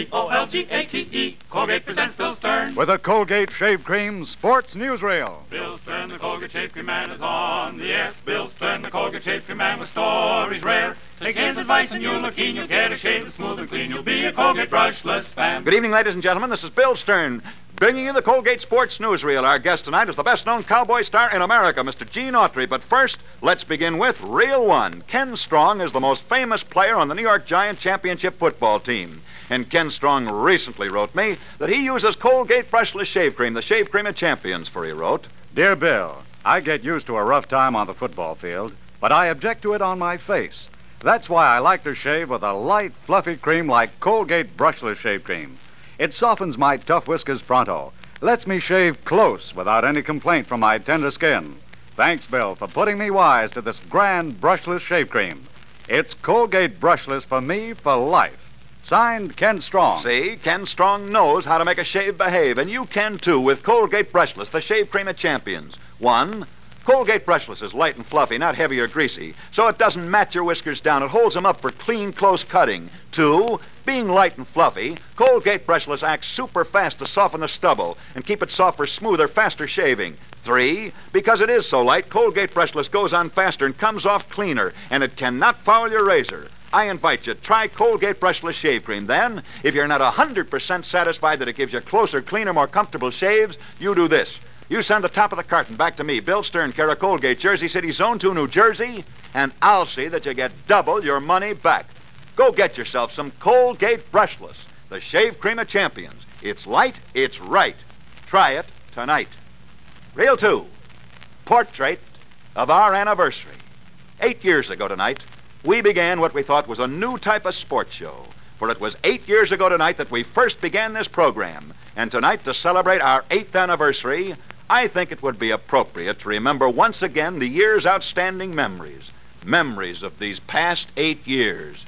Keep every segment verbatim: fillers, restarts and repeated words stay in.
C O L G A T E. Colgate presents Bill Stern. With a Colgate Shave Cream Sports Newsreel. Bill Stern, the Colgate Shave Cream Man, is on the air. Bill Stern, the Colgate Shave Cream Man, with stories rare. Take his advice and you'll look keen. You'll get a shave that's smooth and clean. You'll be a Colgate brushless fan. Good evening, ladies and gentlemen. This is Bill Stern, bringing you the Colgate Sports Newsreel. Our guest tonight is the best-known cowboy star in America, Mister Gene Autry. But first, let's begin with Reel One. Ken Strong is the most famous player on the New York Giants championship football team. And Ken Strong recently wrote me that he uses Colgate brushless shave cream, the shave cream of champions, for he wrote, Dear Bill, I get used to a rough time on the football field, but I object to it on my face. That's why I like to shave with a light, fluffy cream like Colgate brushless shave cream. It softens my tough whiskers pronto, lets me shave close without any complaint from my tender skin. Thanks, Bill, for putting me wise to this grand brushless shave cream. It's Colgate brushless for me for life. Signed, Ken Strong. See, Ken Strong knows how to make a shave behave, and you can too with Colgate brushless, the shave cream of champions. One, Colgate brushless is light and fluffy, not heavy or greasy, so it doesn't mat your whiskers down. It holds them up for clean, close cutting. Two, being light and fluffy, Colgate brushless acts super fast to soften the stubble and keep it softer, smoother, faster shaving. Three, because it is so light, Colgate brushless goes on faster and comes off cleaner, and it cannot foul your razor. I invite you, try Colgate brushless shave cream. Then, if you're not one hundred percent satisfied that it gives you closer, cleaner, more comfortable shaves, you do this. You send the top of the carton back to me, Bill Stern, care of Colgate, Jersey City, Zone two, New Jersey, and I'll see that you get double your money back. Go get yourself some Colgate brushless, the shave cream of champions. It's light, it's right. Try it tonight. Reel two, portrait of our anniversary. Eight years ago tonight, we began what we thought was a new type of sports show. For it was eight years ago tonight that we first began this program. And tonight, to celebrate our eighth anniversary, I think it would be appropriate to remember once again the year's outstanding memories. Memories of these past eight years.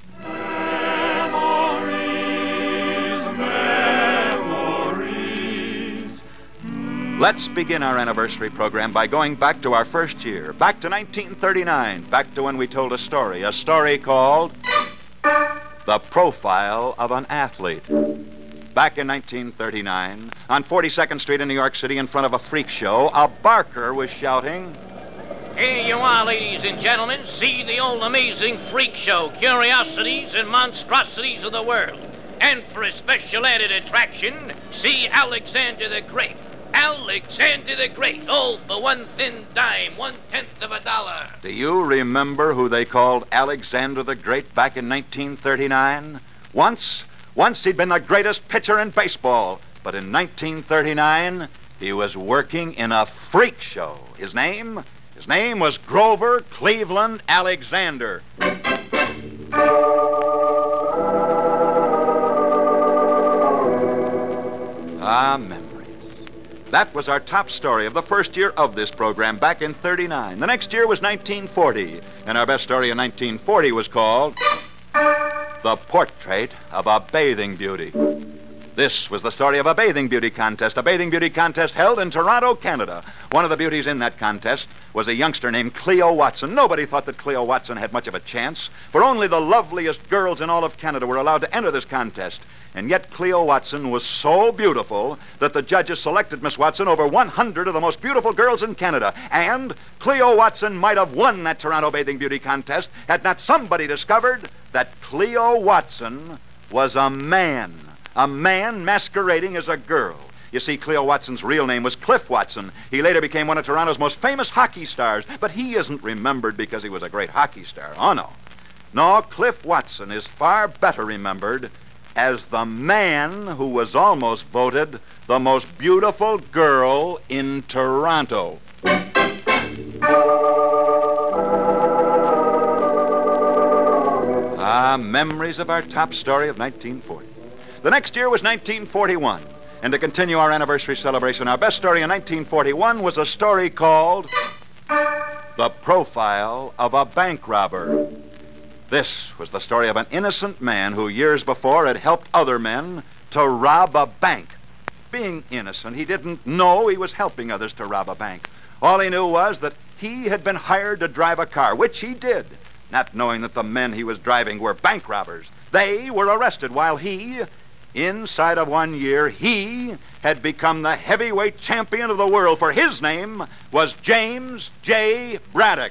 Memories, memories. Let's begin our anniversary program by going back to our first year, back to nineteen thirty-nine, back to when we told a story, a story called The Profile of an Athlete. Back in nineteen thirty-nine, on forty-second Street in New York City, in front of a freak show, a barker was shouting, Here you are, ladies and gentlemen. See the old amazing freak show, curiosities and monstrosities of the world. And for a special added attraction, see Alexander the Great. Alexander the Great, all for one thin dime, one-tenth of a dollar. Do you remember who they called Alexander the Great back in nineteen thirty-nine? Once, once he'd been the greatest pitcher in baseball. But in nineteen thirty-nine, he was working in a freak show. His name? His name was Grover Cleveland Alexander. Ah, memories. That was our top story of the first year of this program back in thirty-nine. The next year was nineteen forty, and our best story in nineteen forty was called The Portrait of a Bathing Beauty. This was the story of a bathing beauty contest, a bathing beauty contest held in Toronto, Canada. One of the beauties in that contest was a youngster named Cleo Watson. Nobody thought that Cleo Watson had much of a chance, for only the loveliest girls in all of Canada were allowed to enter this contest. And yet Cleo Watson was so beautiful that the judges selected Miss Watson over one hundred of the most beautiful girls in Canada. And Cleo Watson might have won that Toronto Bathing Beauty contest had not somebody discovered that Cleo Watson was a man. A man masquerading as a girl. You see, Cleo Watson's real name was Cliff Watson. He later became one of Toronto's most famous hockey stars, but he isn't remembered because he was a great hockey star. Oh, no. No, Cliff Watson is far better remembered as the man who was almost voted the most beautiful girl in Toronto. Ah, memories of our top story of nineteen forty. The next year was nineteen forty-one. And to continue our anniversary celebration, our best story in nineteen forty-one was a story called The Profile of a Bank Robber. This was the story of an innocent man who years before had helped other men to rob a bank. Being innocent, he didn't know he was helping others to rob a bank. All he knew was that he had been hired to drive a car, which he did, not knowing that the men he was driving were bank robbers. They were arrested while he Inside of one year, he had become the heavyweight champion of the world, for his name was James J. Braddock.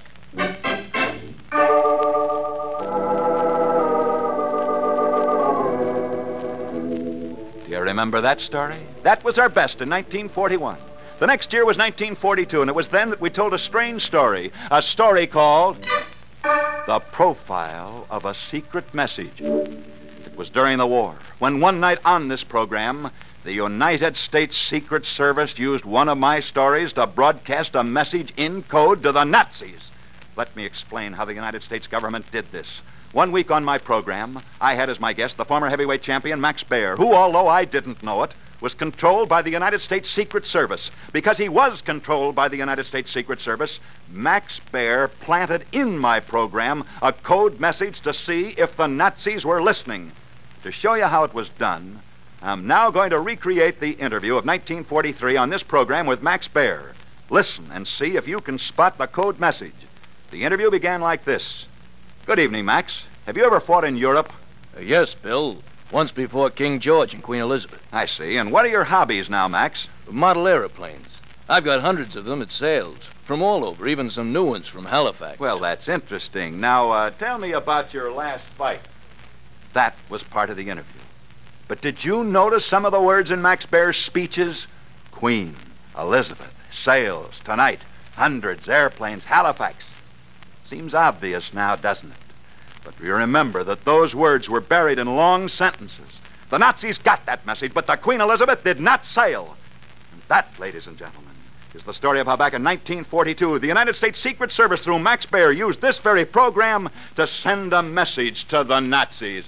Do you remember that story? That was our best in nineteen forty-one. The next year was nineteen forty-two, and it was then that we told a strange story, a story called The Profile of a Secret Message. It was during the war, when one night on this program, the United States Secret Service used one of my stories to broadcast a message in code to the Nazis. Let me explain how the United States government did this. One week on my program, I had as my guest the former heavyweight champion Max Baer, who, although I didn't know it, was controlled by the United States Secret Service. Because he was controlled by the United States Secret Service, Max Baer planted in my program a code message to see if the Nazis were listening. To show you how it was done, I'm now going to recreate the interview of nineteen forty-three on this program with Max Baer. Listen and see if you can spot the code message. The interview began like this. Good evening, Max. Have you ever fought in Europe? Uh, yes, Bill. Once before King George and Queen Elizabeth. I see. And what are your hobbies now, Max? Model aeroplanes. I've got hundreds of them at sales. From all over, even some new ones from Halifax. Well, that's interesting. Now, uh, tell me about your last fight. That was part of the interview. But did you notice some of the words in Max Baer's speeches? Queen, Elizabeth, sales, tonight, hundreds, airplanes, Halifax. Seems obvious now, doesn't it? But we remember that those words were buried in long sentences. The Nazis got that message, but the Queen Elizabeth did not sail. And that, ladies and gentlemen, is the story of how back in nineteen forty-two, the United States Secret Service, through Max Baer, used this very program to send a message to the Nazis.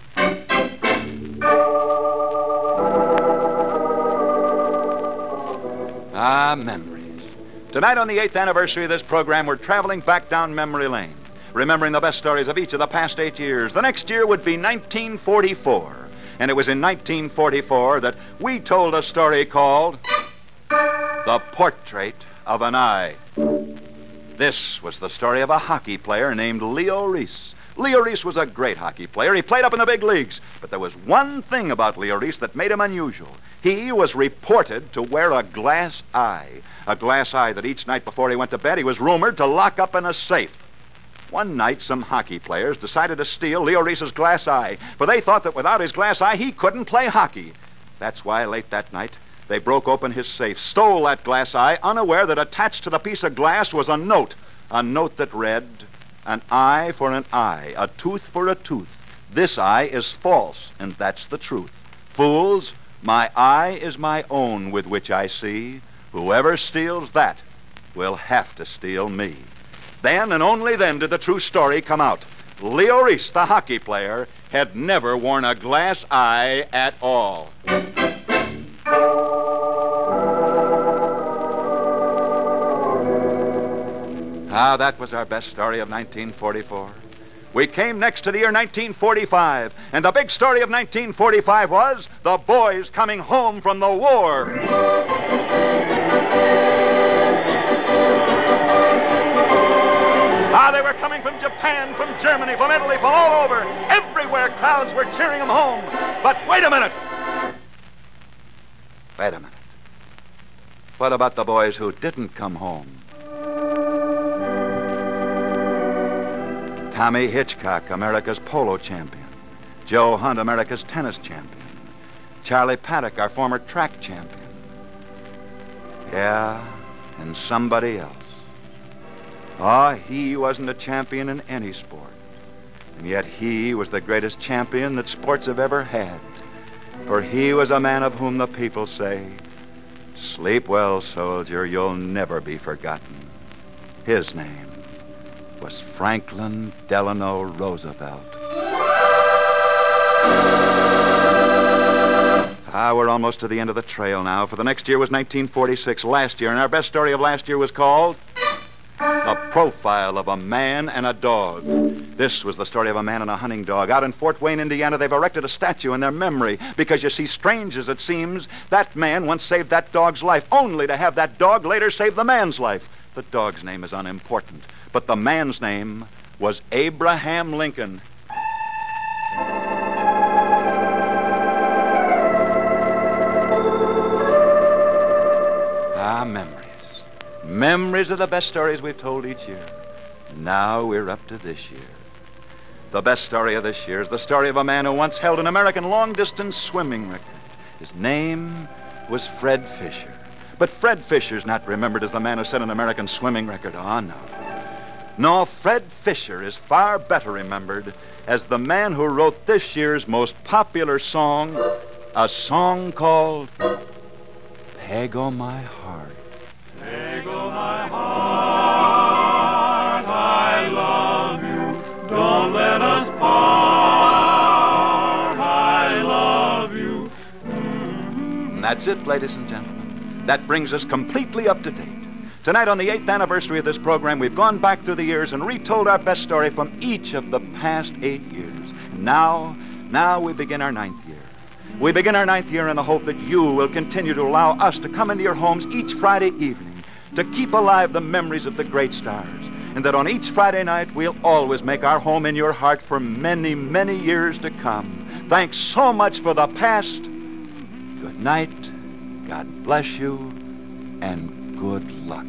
Ah, memories. Tonight, on the eighth anniversary of this program, we're traveling back down memory lane, remembering the best stories of each of the past eight years. The next year would be nineteen forty-four. And it was in nineteen forty-four that we told a story called The Portrait of an Eye. This was the story of a hockey player named Leo Reese. Leo Reese was a great hockey player. He played up in the big leagues. But there was one thing about Leo Reese that made him unusual. He was reported to wear a glass eye. A glass eye that each night before he went to bed, he was rumored to lock up in a safe. One night, some hockey players decided to steal Leo Reese's glass eye, for they thought that without his glass eye, he couldn't play hockey. That's why late that night, they broke open his safe, stole that glass eye, unaware that attached to the piece of glass was a note, a note that read, an eye for an eye, a tooth for a tooth. This eye is false, and that's the truth. Fools, my eye is my own with which I see. Whoever steals that will have to steal me. Then and only then did the true story come out. Leo Reese, the hockey player, had never worn a glass eye at all. Ah, that was our best story of nineteen forty-four. We came next to the year nineteen forty-five, and the big story of nineteen forty-five was the boys coming home from the war. Ah, they were coming from Japan, from Germany, from Italy, from all over. Everywhere crowds were cheering them home. But wait a minute. Wait a minute. What about the boys who didn't come home? Tommy Hitchcock, America's polo champion. Joe Hunt, America's tennis champion. Charlie Paddock, our former track champion. Yeah, and somebody else. Ah, oh, he wasn't a champion in any sport. And yet he was the greatest champion that sports have ever had. For he was a man of whom the people say, sleep well, soldier, you'll never be forgotten. His name was Franklin Delano Roosevelt. Ah, we're almost to the end of the trail now, for the next year was nineteen forty-six, last year, and our best story of last year was called The Profile of a Man and a Dog. This was the story of a man and a hunting dog. Out in Fort Wayne, Indiana, they've erected a statue in their memory because, you see, strange as it seems, that man once saved that dog's life, only to have that dog later save the man's life. The dog's name is unimportant, but the man's name was Abraham Lincoln. Memories of the best stories we've told each year. Now we're up to this year. The best story of this year is the story of a man who once held an American long-distance swimming record. His name was Fred Fisher. But Fred Fisher's not remembered as the man who set an American swimming record. Oh, no. No, Fred Fisher is far better remembered as the man who wrote this year's most popular song, a song called Peg O' My Heart. Peg O' my heart, I love you. Don't let us part. I love you. And that's it, ladies and gentlemen. That brings us completely up to date. Tonight, on the eighth anniversary of this program, we've gone back through the years and retold our best story from each of the past eight years. Now, now we begin our ninth year. We begin our ninth year in the hope that you will continue to allow us to come into your homes each Friday evening to keep alive the memories of the great stars, and that on each Friday night we'll always make our home in your heart for many, many years to come. Thanks so much for the past. Good night, God bless you, and good luck.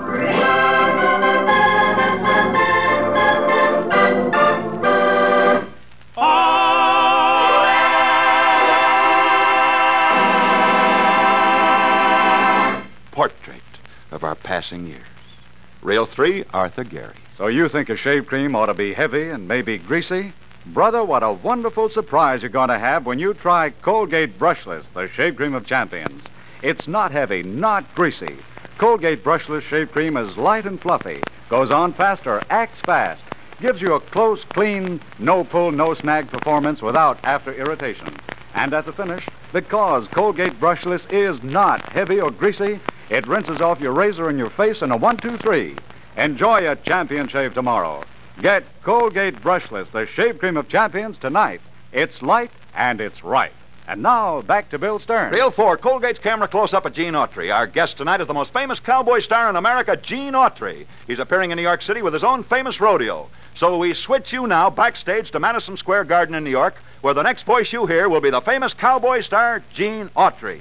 Portrait of our passing years. Reel three, Arthur Gary. So you think a shave cream ought to be heavy and maybe greasy? Brother, what a wonderful surprise you're going to have when you try Colgate Brushless, the shave cream of champions. It's not heavy, not greasy. Colgate Brushless Shave Cream is light and fluffy, goes on faster, acts fast, gives you a close, clean, no-pull, no-snag performance without after irritation. And at the finish, because Colgate Brushless is not heavy or greasy, it rinses off your razor and your face in a one, two, three. Enjoy a champion shave tomorrow. Get Colgate Brushless, the shave cream of champions, tonight. It's light and it's right. And now, back to Bill Stern. Reel four, Colgate's camera close-up of Gene Autry. Our guest tonight is the most famous cowboy star in America, Gene Autry. He's appearing in New York City with his own famous rodeo. So we switch you now backstage to Madison Square Garden in New York, where the next voice you hear will be the famous cowboy star, Gene Autry.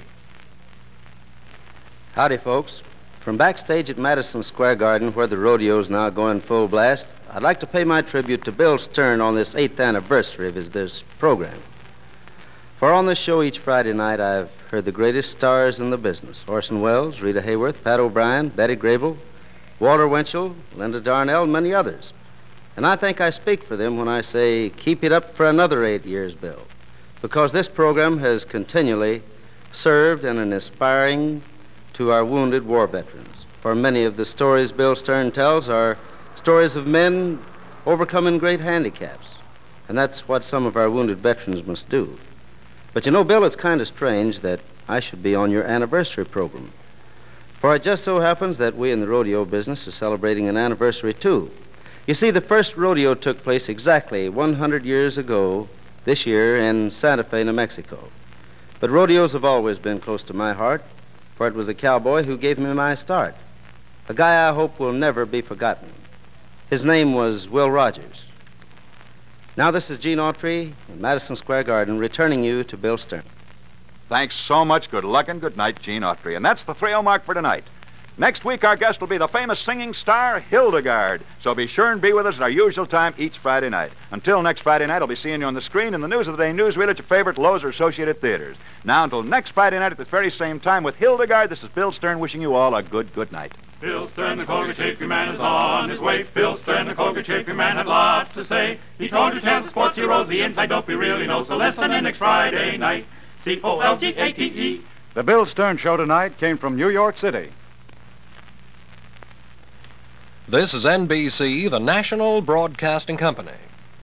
Howdy, folks. From backstage at Madison Square Garden, where the rodeo's now going full blast, I'd like to pay my tribute to Bill Stern on this eighth anniversary of his this program. For on this show each Friday night, I've heard the greatest stars in the business: Orson Welles, Rita Hayworth, Pat O'Brien, Betty Grable, Walter Winchell, Linda Darnell, and many others. And I think I speak for them when I say, keep it up for another eight years, Bill, because this program has continually served in an inspiring to our wounded war veterans. For many of the stories Bill Stern tells are stories of men overcoming great handicaps, and that's what some of our wounded veterans must do. But you know, Bill, it's kind of strange that I should be on your anniversary program. For it just so happens that we in the rodeo business are celebrating an anniversary, too. You see, the first rodeo took place exactly one hundred years ago this year in Santa Fe, New Mexico. But rodeos have always been close to my heart, for it was a cowboy who gave me my start. A guy I hope will never be forgotten. His name was Will Rogers. Now this is Gene Autry in Madison Square Garden, returning you to Bill Stern. Thanks so much. Good luck and good night, Gene Autry. And that's the three oh mark for tonight. Next week, our guest will be the famous singing star, Hildegard. So be sure and be with us at our usual time each Friday night. Until next Friday night, I'll be seeing you on the screen in the News of the Day newsreel at your favorite Lowe's or Associated Theaters. Now, until next Friday night at this very same time with Hildegard, this is Bill Stern wishing you all a good, good night. Bill Stern, the Colgate Shave Cream Man, is on his way. Bill Stern, the Colgate Shave Cream Man, had lots to say. He told you tales of sports heroes, the inside dope we really know. So listen in next Friday night. C O L G A T E. The Bill Stern Show tonight came from New York City. This is N B C, the National Broadcasting Company.